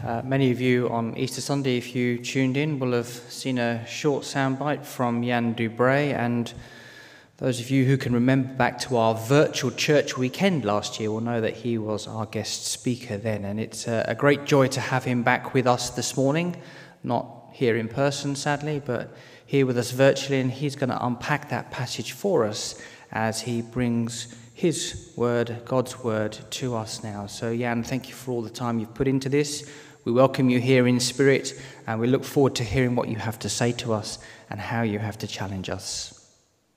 Many of you on Easter Sunday, if you tuned in, will have seen a short soundbite from Jan Dubray, and those of you who can remember back to our virtual church weekend last year will know that he was our guest speaker then, and it's a great joy to have him back with us this morning, not here in person sadly, but here with us virtually, and he's going to unpack that passage for us as he brings his word, God's word, to us now. So Jan, thank you for all the time you've put into this. We welcome you here in spirit, and we look forward to hearing what you have to say to us and how you have to challenge us.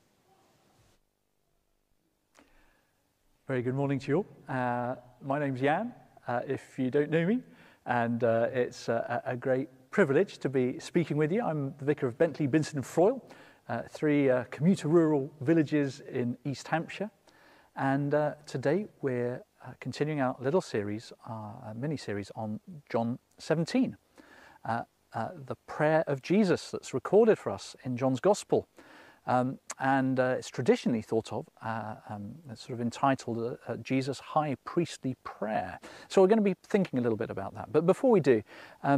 Very good morning to you all. My name's Jan, if you don't know me, and it's a great privilege to be speaking with you. I'm the vicar of Bentley, Binston and Froyle, three commuter rural villages in East Hampshire. And today we're continuing our little series, mini-series on John 17, the prayer of Jesus that's recorded for us in John's Gospel. And it's traditionally thought of, it's sort of entitled Jesus' High Priestly Prayer. So we're going to be thinking a little bit about that. But before we do,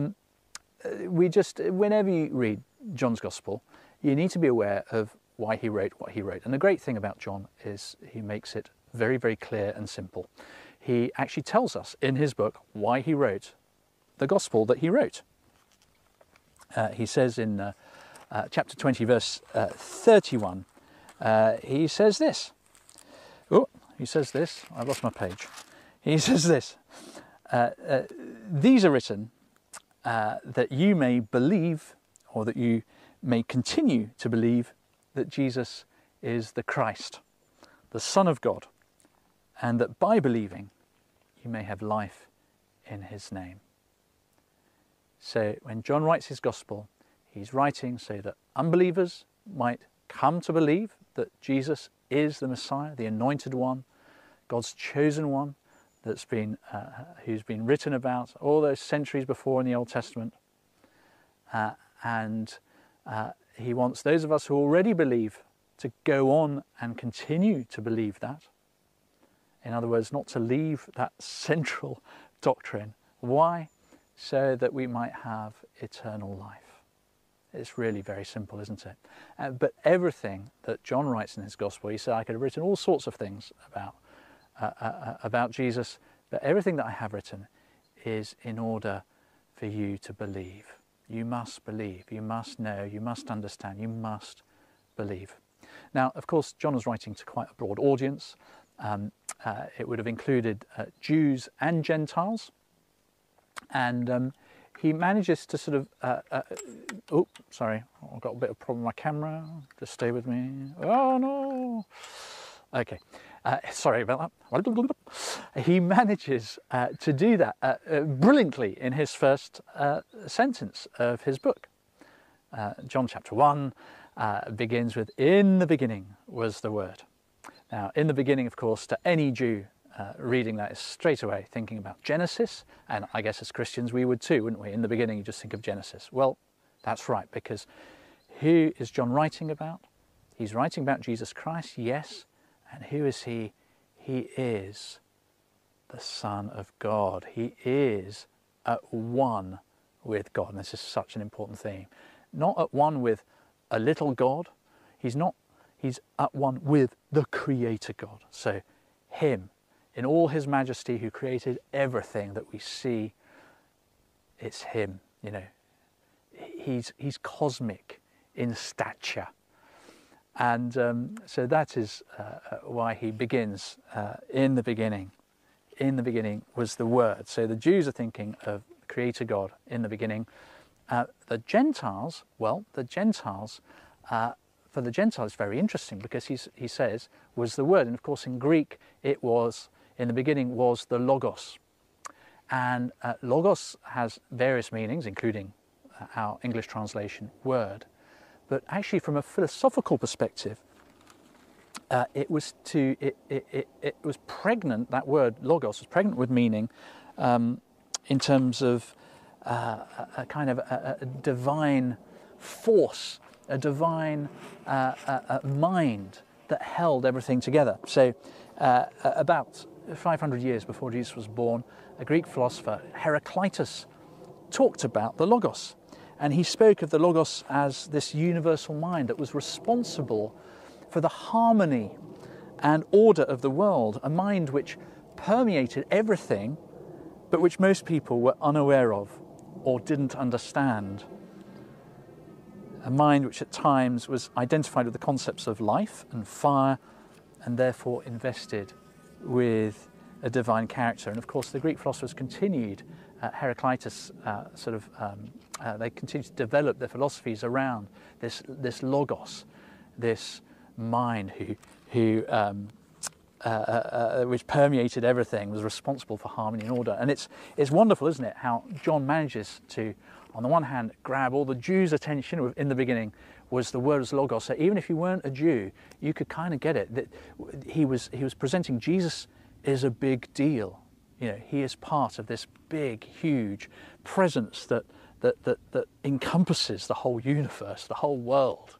whenever you read John's Gospel, you need to be aware of why he wrote what he wrote. And the great thing about John is he makes it very, very clear and simple. He actually tells us in his book why he wrote the Gospel that he wrote. He says in chapter 20, verse 31, he says this. I've lost my page. He says this. These are written that you may believe, or that you may continue to believe, that Jesus is the Christ, the Son of God, and that by believing you may have life in his name. So when John writes his gospel, he's writing so that unbelievers might come to believe that Jesus is the Messiah, the anointed one, God's chosen one, who's been written about all those centuries before in the Old Testament. And he wants those of us who already believe to go on and continue to believe that. In other words, not to leave that central doctrine. Why? So that we might have eternal life. It's really very simple, isn't it? But everything that John writes in his gospel, he said, I could have written all sorts of things about Jesus, but everything that I have written is in order for you to believe. You must believe, you must know, you must understand, you must believe. Now, of course, John was writing to quite a broad audience. It would have included Jews and Gentiles. And he manages to sort of, sorry, I've got a bit of a problem with my camera. Just stay with me. Oh, no. Okay. Sorry about that. He manages to do that brilliantly in his first sentence of his book. John chapter 1 begins with, in the beginning was the Word. Now, in the beginning, of course, to any Jew reading that is straight away thinking about Genesis, and I guess as Christians we would too, wouldn't we? In the beginning you just think of Genesis. Well, that's right, because who is John writing about? He's writing about Jesus Christ, yes. And who is he? He is the Son of God. He is at one with God. And this is such an important theme. Not at one with a little God. He's at one with the Creator God. So him, in all his majesty, who created everything that we see, it's him, you know. He's cosmic in stature. And so that is why he begins, in the beginning. In the beginning was the Word. So the Jews are thinking of Creator God in the beginning. The Gentiles, for the Gentiles it's very interesting, because he says was the Word. And of course in Greek it was, in the beginning was the Logos. And Logos has various meanings, including our English translation, word. But actually, from a philosophical perspective, it was pregnant. That word logos was pregnant with meaning, in terms of a kind of a divine force, a divine mind that held everything together. So, about 500 years before Jesus was born, a Greek philosopher, Heraclitus, talked about the Logos. And he spoke of the Logos as this universal mind that was responsible for the harmony and order of the world, a mind which permeated everything, but which most people were unaware of or didn't understand. A mind which at times was identified with the concepts of life and fire, and therefore invested with a divine character. And of course the Greek philosophers continued, Heraclitus they continued to develop their philosophies around this Logos, this mind which permeated everything, was responsible for harmony and order. And it's wonderful, isn't it, how John manages to, on the one hand, grab all the Jews' attention. In the beginning was the word Logos, so even if you weren't a Jew, you could kind of get it, that he was presenting Jesus is a big deal. You know, he is part of this big, huge presence that encompasses the whole universe, the whole world.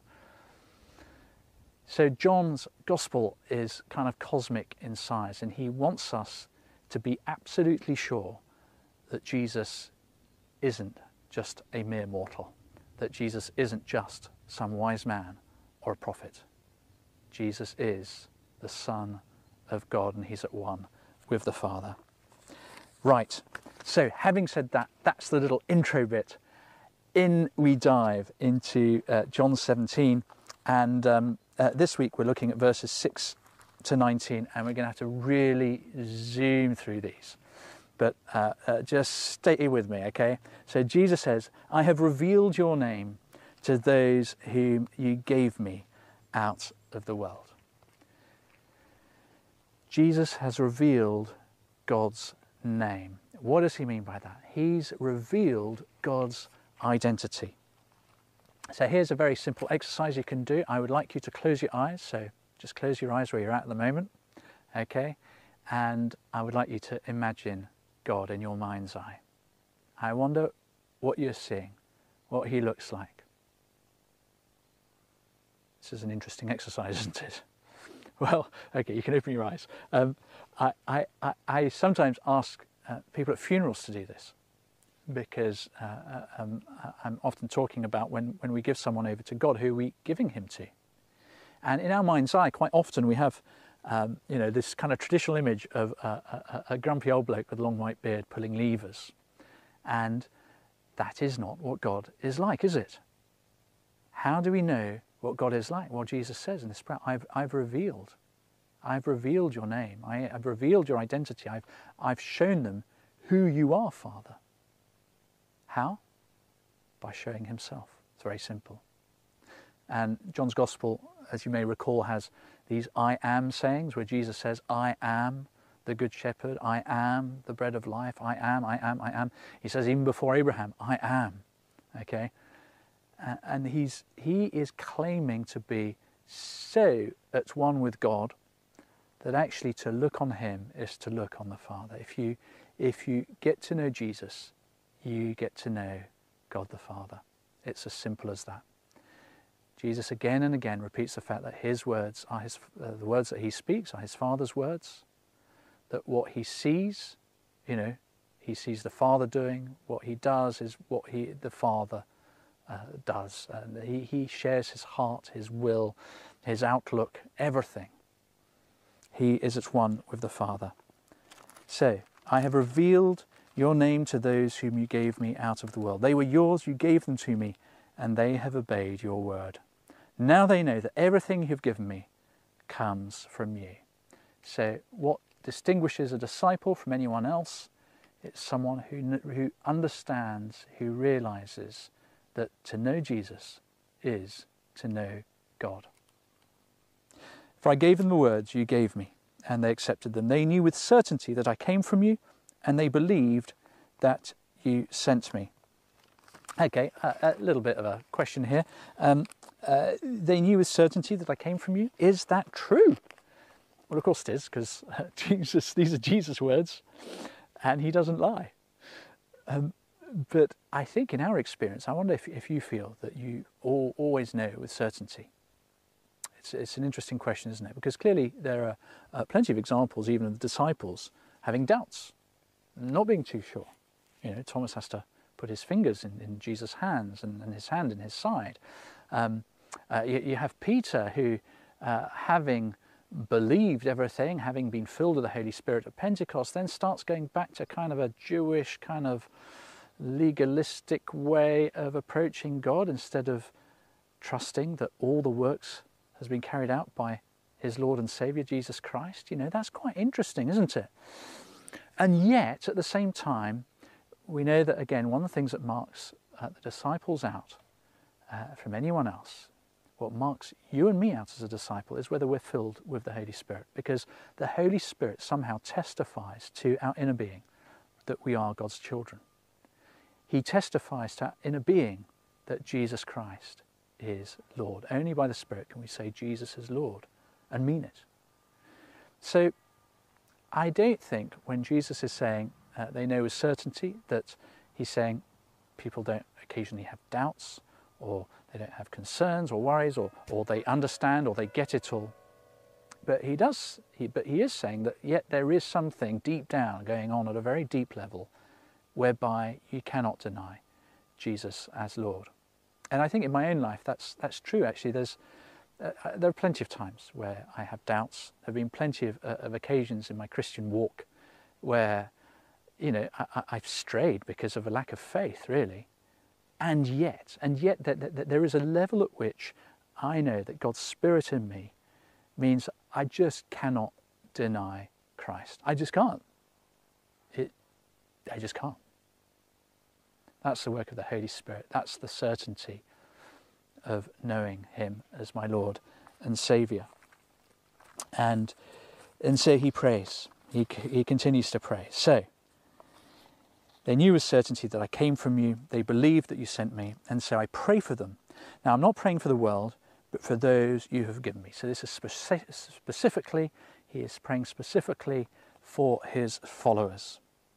So John's gospel is kind of cosmic in size, and he wants us to be absolutely sure that Jesus isn't just a mere mortal, that Jesus isn't just some wise man or a prophet. Jesus is the Son of God, and he's at one with the Father. Right, so having said that, that's the little intro bit. In we dive into John 17, and this week we're looking at verses 6 to 19, and we're going to have to really zoom through these. But just stay with me, okay? So Jesus says, I have revealed your name to those whom you gave me out of the world. Jesus has revealed God's name. What does he mean by that? He's revealed God's identity. So here's a very simple exercise you can do. I would like you to close your eyes. So just close your eyes where you're at the moment, okay? And I would like you to imagine God in your mind's eye. I wonder what you're seeing, what he looks like. This is an interesting exercise, isn't it? Well, okay, you can open your eyes. I sometimes ask people at funerals to do this, because I'm often talking about when we give someone over to God, who are we giving him to? And in our mind's eye, quite often we have this kind of traditional image of a grumpy old bloke with a long white beard pulling levers. And that is not what God is like, is it? How do we know what God is like? Well, Jesus says in this prayer, I've revealed your name. I've revealed your identity. I've shown them who you are, Father. How? By showing himself. It's very simple. And John's Gospel, as you may recall, has these I am sayings where Jesus says, I am the Good Shepherd. I am the bread of life. I am. He says even before Abraham, I am. Okay? And he is claiming to be so at one with God that actually to look on him is to look on the Father. If you get to know Jesus, you get to know God the Father. It's as simple as that. Jesus again and again repeats the fact that his words are the words that he speaks are his Father's words, that what he sees, he sees the Father doing, what he does is what the Father does. And he shares his heart, his will, his outlook, everything. He is at one with the Father. So, I have revealed your name to those whom you gave me out of the world. They were yours, you gave them to me, and they have obeyed your word. Now they know that everything you've given me comes from you. So what distinguishes a disciple from anyone else? It's someone who understands, who realizes that to know Jesus is to know God. For I gave them the words you gave me, and they accepted them. They knew with certainty that I came from you, and they believed that you sent me. Okay, a little bit of a question here. They knew with certainty that I came from you. Is that true? Well, of course it is, because these are Jesus' words, and he doesn't lie. But I think in our experience, I wonder if you feel that you always know with certainty. It's an interesting question, isn't it? Because clearly there are plenty of examples, even of the disciples, having doubts, not being too sure. Thomas has to put his fingers in Jesus' hands and his hand in his side. You have Peter who, having believed everything, having been filled with the Holy Spirit at Pentecost, then starts going back to kind of a Jewish kind of legalistic way of approaching God instead of trusting that all the works has been carried out by his Lord and Saviour Jesus Christ. You know, that's quite interesting, isn't it? And yet, at the same time, we know that, again, one of the things that marks the disciples out from anyone else, what marks you and me out as a disciple, is whether we're filled with the Holy Spirit, because the Holy Spirit somehow testifies to our inner being that we are God's children. He testifies to our inner being that Jesus Christ is Lord. Only by the Spirit can we say Jesus is Lord and mean it. So I don't think when Jesus is saying they know with certainty, that he's saying people don't occasionally have doubts, or they don't have concerns or worries, or they understand or they get it all. But he is saying that yet there is something deep down going on at a very deep level whereby you cannot deny Jesus as Lord. And I think in my own life that's true. Actually, there are plenty of times where I have doubts. There have been plenty of occasions in my Christian walk where, you know, I've strayed because of a lack of faith, really. And yet there is a level at which I know that God's Spirit in me means I just cannot deny Christ. I just can't. I just can't. That's the work of the Holy Spirit. That's the certainty of knowing him as my Lord and Saviour. And so he prays. He continues to pray. So, they knew with certainty that I came from you. They believed that you sent me. And so I pray for them. Now, I'm not praying for the world, but for those you have given me. So this is specifically, he is praying specifically for his followers.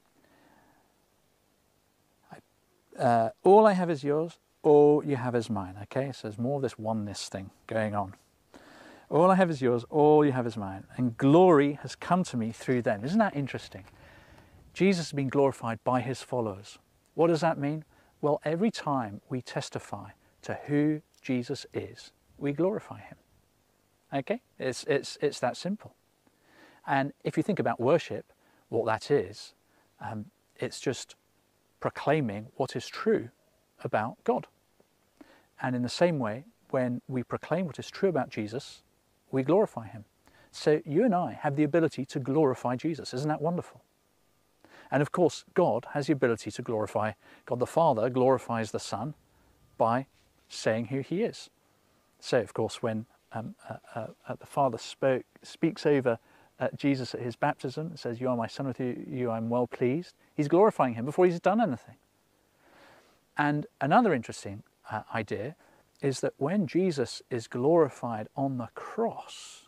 All I have is yours, all you have is mine. Okay, so there's more of this oneness thing going on. All I have is yours, all you have is mine. And glory has come to me through them. Isn't that interesting? Jesus has been glorified by his followers. What does that mean? Well, every time we testify to who Jesus is, we glorify him. Okay? It's that simple. And if you think about worship, what that is, it's just proclaiming what is true about God. And in the same way, when we proclaim what is true about Jesus, we glorify him. So you and I have the ability to glorify Jesus. Isn't that wonderful? And of course, God has the ability to glorify. God the Father glorifies the Son by saying who he is. So, of course, when the Father speaks over Jesus at his baptism, it says, "You are my Son, with you I am well pleased." He's glorifying him before he's done anything. And another interesting idea is that when Jesus is glorified on the cross,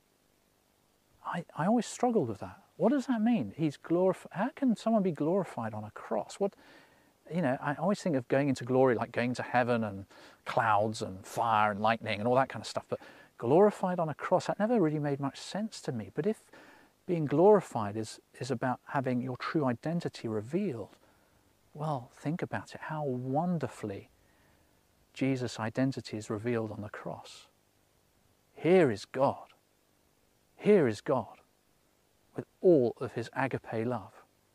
I always struggled with that. What does that mean? He's glorified. How can someone be glorified on a cross? What, you know, I always think of going into glory like going to heaven and clouds and fire and lightning and all that kind of stuff. But glorified on a cross, that never really made much sense to me. But if being glorified is about having your true identity revealed, well, think about it. How wonderfully Jesus' identity is revealed on the cross. Here is God. Here is God with all of his agape love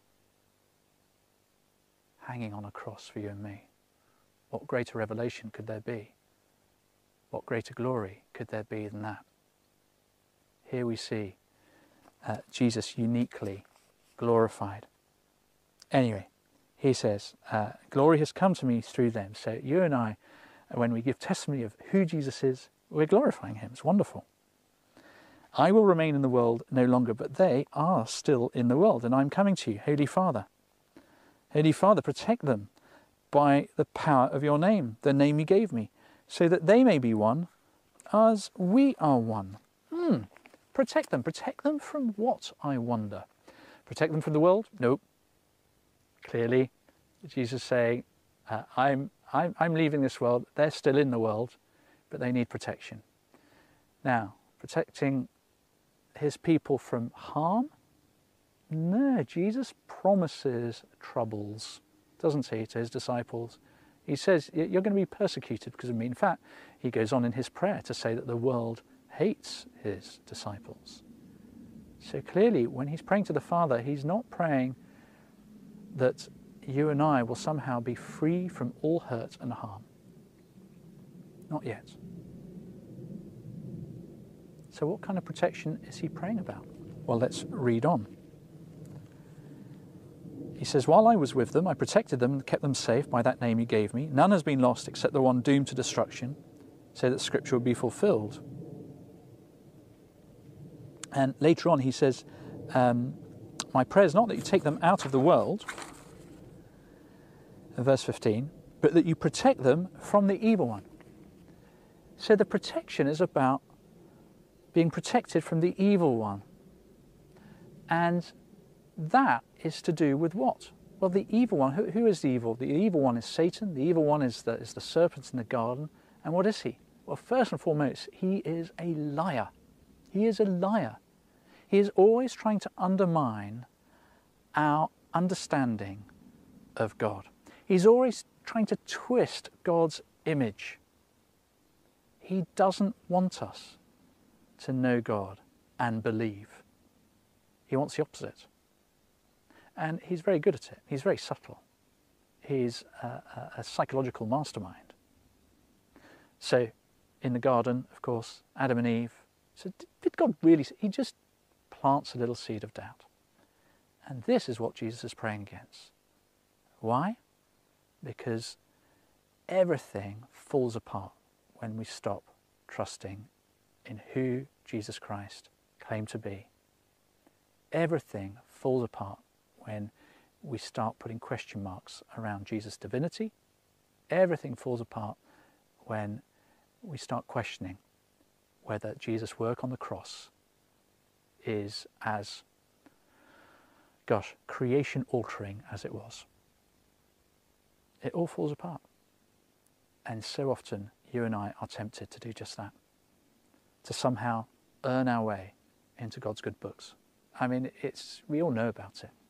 hanging on a cross for you and me. What greater revelation could there be? What greater glory could there be than that? Here we see Jesus uniquely glorified. Anyway, he says, glory has come to me through them. So you and I, when we give testimony of who Jesus is, we're glorifying him. It's wonderful. I will remain in the world no longer, but they are still in the world, and I'm coming to you, Holy Father. Holy Father, protect them by the power of your name, the name you gave me, so that they may be one as we are one. Protect them. Protect them from what, I wonder? Protect them from the world? Nope. Clearly, Jesus saying, I'm leaving this world. They're still in the world, but they need protection. Now, protecting his people from harm? No, Jesus promises troubles. doesn't he, to his disciples? He says, you're going to be persecuted because of me. In fact, he goes on in his prayer to say that the world hates his disciples. So clearly, when he's praying to the Father, he's not praying that you and I will somehow be free from all hurt and harm. Not yet. So what kind of protection is he praying about? Well, let's read on. He says, while I was with them, I protected them and kept them safe by that name you gave me. None has been lost except the one doomed to destruction, so that Scripture would be fulfilled. And later on he says, my prayer is not that you take them out of the world, in verse 15, but that you protect them from the evil one. So the protection is about being protected from the evil one. And that is to do with what? Well, the evil one, who is the evil? The evil one is Satan. The evil one is the serpent in the garden. And what is he? Well, first and foremost, he is a liar. He is a liar. He is always trying to undermine our understanding of God. He's always trying to twist God's image. He doesn't want us to know God and believe. He wants the opposite. And he's very good at it. He's very subtle. He's a psychological mastermind. So, in the garden, of course, Adam and Eve, so did God really? He just plants a little seed of doubt. And this is what Jesus is praying against. Why? Because everything falls apart when we stop trusting in who Jesus Christ claimed to be. Everything falls apart when we start putting question marks around Jesus' divinity. Everything falls apart when we start questioning whether Jesus' work on the cross is as, creation altering as it was. It all falls apart. And so often you and I are tempted to do just that, to somehow earn our way into God's good books. I mean, we all know about it.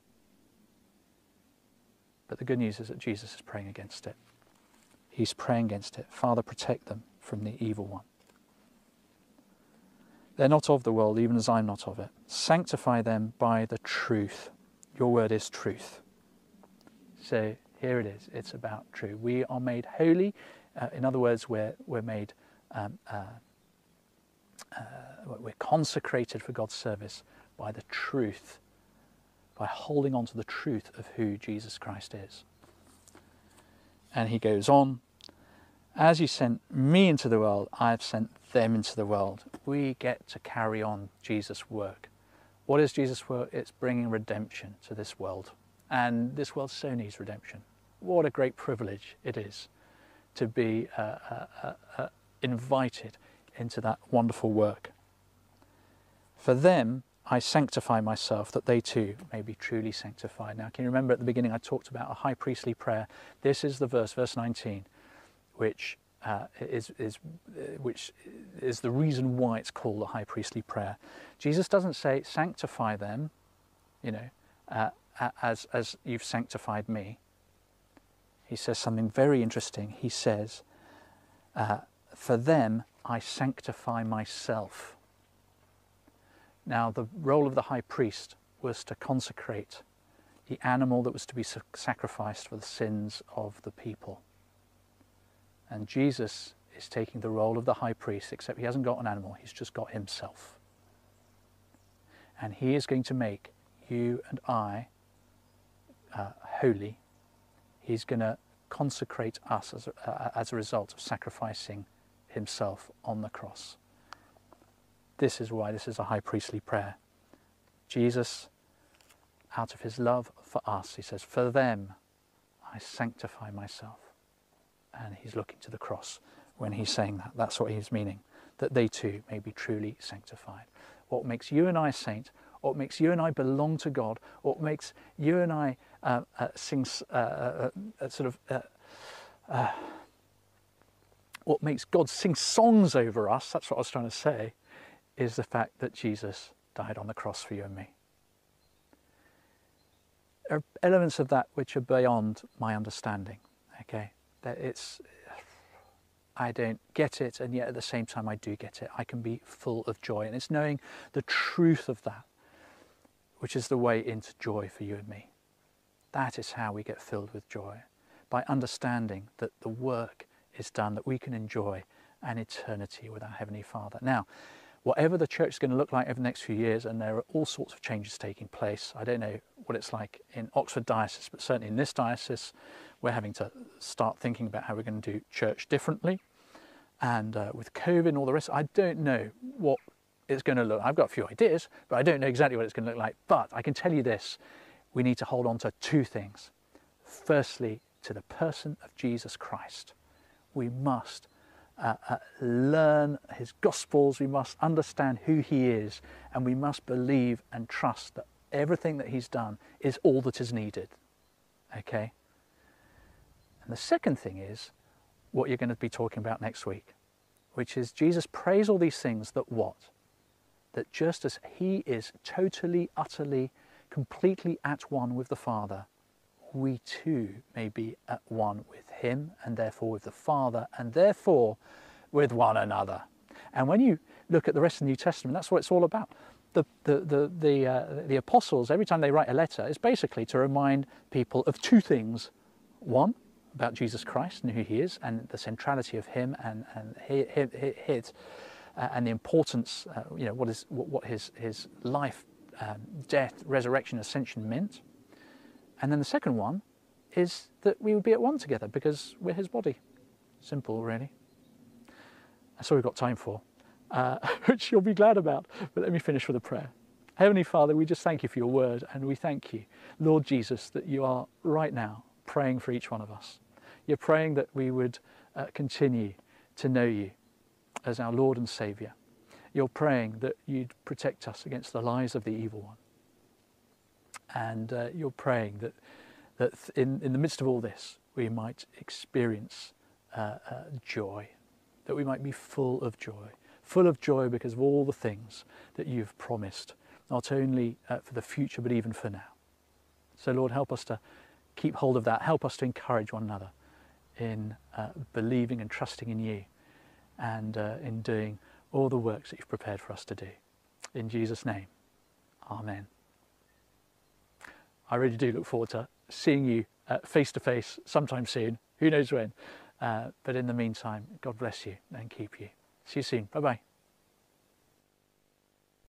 But the good news is that Jesus is praying against it. He's praying against it. Father, protect them from the evil one. They're not of the world, even as I'm not of it. Sanctify them by the truth. Your word is truth. So here it is. It's about truth. We are made holy. In other words, we're made, we're consecrated for God's service by the truth, by holding on to the truth of who Jesus Christ is. And he goes on, as you sent me into the world, I have sent them into the world. We get to carry on Jesus' work. What is Jesus' work? It's bringing redemption to this world. And this world so needs redemption. What a great privilege it is to be invited into that wonderful work. For them, I sanctify myself, that they too may be truly sanctified. Now, can you remember at the beginning I talked about a high priestly prayer? This is the verse 19, which is the reason why it's called a high priestly prayer. Jesus doesn't say, sanctify them, as you've sanctified me. He says something very interesting. He says, for them I sanctify myself. Now, the role of the high priest was to consecrate the animal that was to be sacrificed for the sins of the people. And Jesus is taking the role of the high priest, except he hasn't got an animal, he's just got himself. And he is going to make you and I holy. He's going to consecrate us as a result of sacrificing himself on the cross. This is why this is a high priestly prayer. Jesus, out of his love for us, he says, for them I sanctify myself. And he's looking to the cross when he's saying that. That's what he's meaning, that they too may be truly sanctified. What makes you and I a saint, what makes you and I belong to God, what makes you and I what makes God sing songs over us, that's what I was trying to say, is the fact that Jesus died on the cross for you and me. are elements of that which are beyond my understanding. Okay, that I don't get it, and yet at the same time I do get it. I can be full of joy, and it's knowing the truth of that which is the way into joy for you and me. That is how we get filled with joy, by understanding that the work is done, that we can enjoy an eternity with our Heavenly Father. Now, whatever the church is going to look like over the next few years, and there are all sorts of changes taking place. I don't know what it's like in Oxford Diocese, but certainly in this diocese, we're having to start thinking about how we're going to do church differently. And with COVID and all the rest, I don't know what it's going to look like. I've got a few ideas, but I don't know exactly what it's going to look like. But I can tell you this, we need to hold on to two things. Firstly, to the person of Jesus Christ. We must learn his Gospels, we must understand who he is, and we must believe and trust that everything that he's done is all that is needed. Okay? And the second thing is what you're going to be talking about next week, which is Jesus prays all these things that what? That just as he is totally, utterly, completely at one with the Father, we too may be at one with him, and therefore with the Father, and therefore with one another. And when you look at the rest of the New Testament, that's what it's all about. The apostles, every time they write a letter, is basically to remind people of two things. One, about Jesus Christ and who he is, and the centrality of him, and his and the importance, what his life, death, resurrection, ascension meant. And then the second one is that we would be at one together because we're his body. Simple, really. That's all we've got time for, which you'll be glad about. But let me finish with a prayer. Heavenly Father, we just thank you for your word, and we thank you, Lord Jesus, that you are right now praying for each one of us. You're praying that we would continue to know you as our Lord and Saviour. You're praying that you'd protect us against the lies of the evil one. And you're praying that in the midst of all this, we might experience joy, that we might be full of joy because of all the things that you've promised, not only for the future, but even for now. So Lord, help us to keep hold of that. Help us to encourage one another in believing and trusting in you, and in doing all the works that you've prepared for us to do. In Jesus' name, amen. I really do look forward to seeing you face to face sometime soon. Who knows when? But in the meantime, God bless you and keep you. See you soon. Bye-bye.